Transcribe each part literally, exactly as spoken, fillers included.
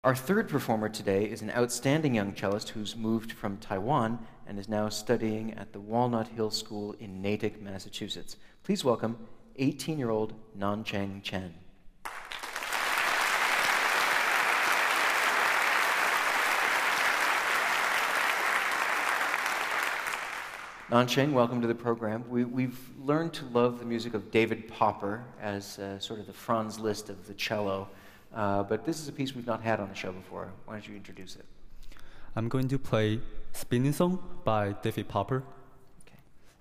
Our third performer today is an outstanding young cellist who's moved from Taiwan and is now studying at the Walnut Hill School in Natick, Massachusetts. Please welcome eighteen-year-old Nancheng Chen. Nancheng, welcome to the program. We, we've learned to love the music of David Popper as uh, sort of the Franz Liszt of the cello. Uh, but this is a piece we've not had on the show before. Why don't you introduce it? I'm going to play Spinning Song by David Popper. Okay.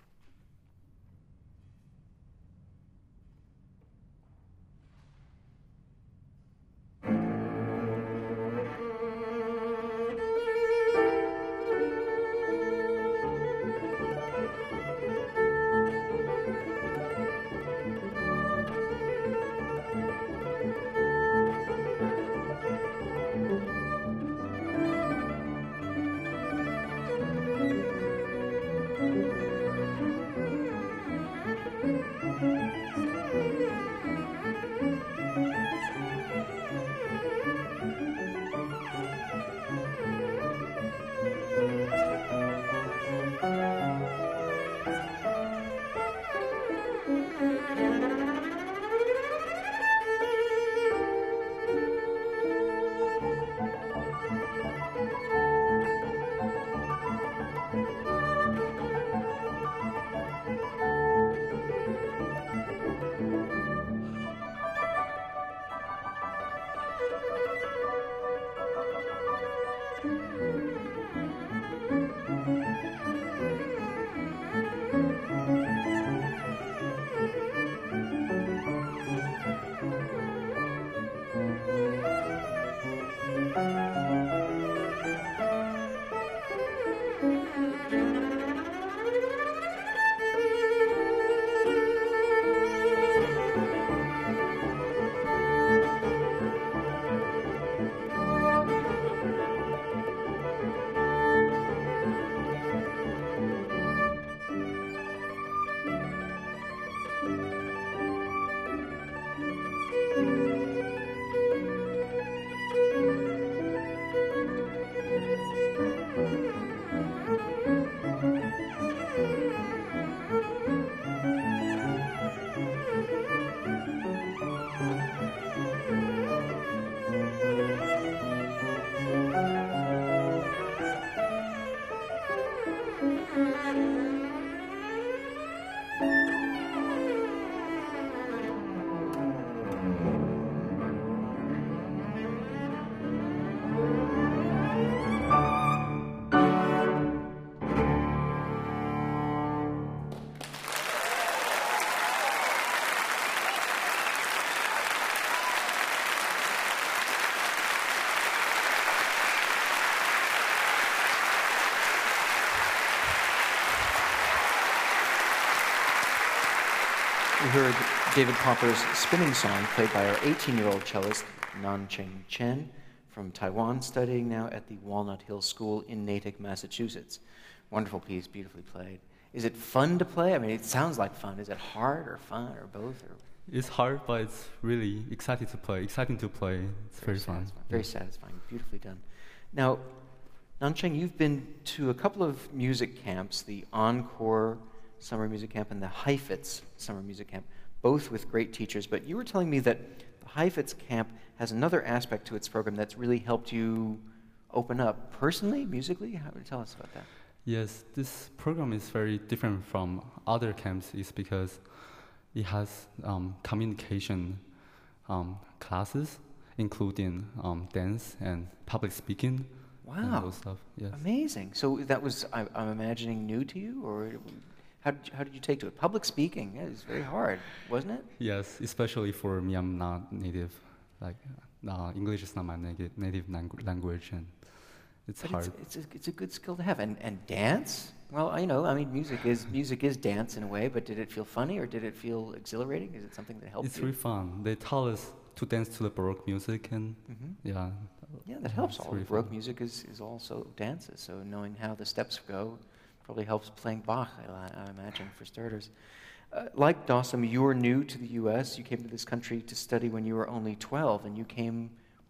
We heard David Popper's Spinning Song played by our eighteen-year-old cellist, Nancheng Chen, from Taiwan, studying now at the Walnut Hill School in Natick, Massachusetts. Wonderful piece, beautifully played. Is it fun to play? I mean, it sounds like fun. Is it hard or fun or both? Or? It's hard, but it's really exciting to play. Exciting to play. It's very, very fun. Satisfying. Very satisfying. Beautifully done. Now, Nancheng, you've been to a couple of music camps, the Encore Summer Music Camp and the Heifetz Summer Music Camp, both with great teachers. But you were telling me that the Heifetz Camp has another aspect to its program that's really helped you open up personally, musically. How would you tell us about that? Yes, this program is very different from other camps. Is because it has um, communication um, classes, including um, dance and public speaking. Wow, and those stuff. Yes. Amazing. So that was, I, I'm imagining, new to you, or how did you, how did you take to it? Public speaking, yeah, it was very hard, wasn't it? Yes, especially for me. I'm not native. Like uh, English is not my native native langu- language, and it's but hard. It's, it's, a, it's a good skill to have. And and dance. Well, I know. I mean, music is music is dance in a way. But did it feel funny, or did it feel exhilarating? Is it something that helped It's you? really fun. They taught us to dance to the Baroque music, and Mhm. yeah. Yeah, that helps. It's All really Baroque fun. music is, is also dances, so knowing how the steps go probably helps playing Bach, I, I imagine, for starters. Uh, like Dawson, you're new to the U S. You came to this country to study when you were only twelve, and you came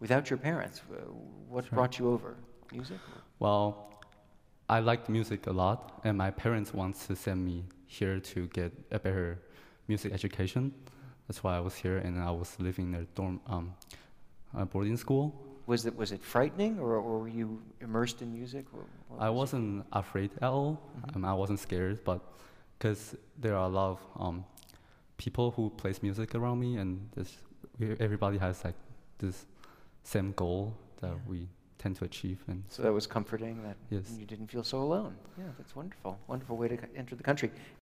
without your parents. Uh, What Sure. brought you over? Music? Well, I liked music a lot, and my parents want to send me here to get a better music education. That's why I was here, and I was living in a dorm, um, a boarding school. Was it was it frightening, or, or were you immersed in music? What, what I was it? wasn't afraid at all. Mhm. Um, I wasn't scared, but because there are a lot of um, people who plays music around me, and this, we- everybody has like this same goal that Yeah. we tend to achieve. And So that was comforting that Yes. you didn't feel so alone. Yeah, that's wonderful. Wonderful way to c- enter the country.